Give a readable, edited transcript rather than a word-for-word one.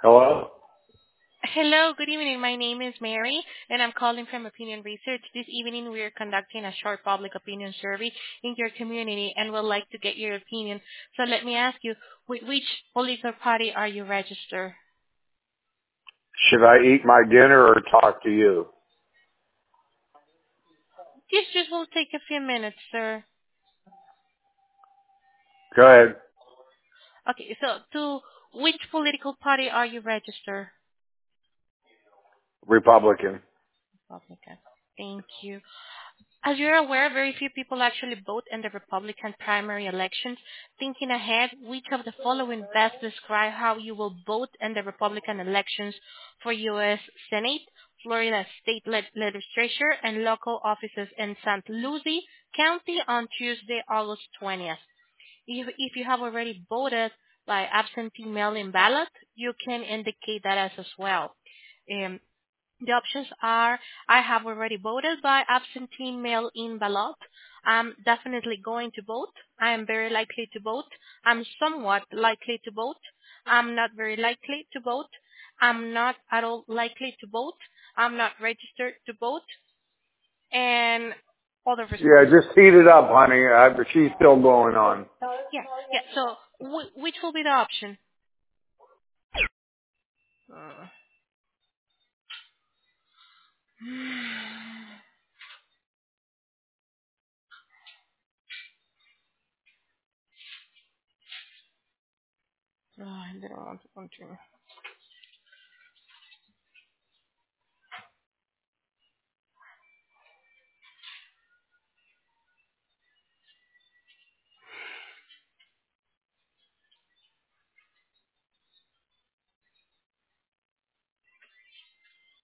Hello? Hello, good evening. My name is Mary, and I'm calling from Opinion Research. This evening, we are conducting a short public opinion survey in your community and would like to get your opinion. So let me ask you, with which political party are you registered? Should I eat my dinner or talk to you? This just will take a few minutes, sir. Go ahead. Okay, so to which political party are you registered? Republican. Republican. Thank you. As you're aware, very few people actually vote in the Republican primary elections. Thinking ahead, which of the following best describe how you will vote in the Republican elections for U.S. Senate, Florida State Legislature, and local offices in St. Lucie County on Tuesday, August 20th? If you have already voted by absentee mail-in ballot, you can indicate that as well. Um, the options are: I have already voted by absentee mail-in ballot. I'm definitely going to vote. I am very likely to vote. I'm somewhat likely to vote. I'm not very likely to vote. I'm not at all likely to vote. I'm not registered to vote. And other Yeah, responses. just heat it up, honey. She's still going on. Yeah, yeah. So which will be the option? Uh, I don't want to continue.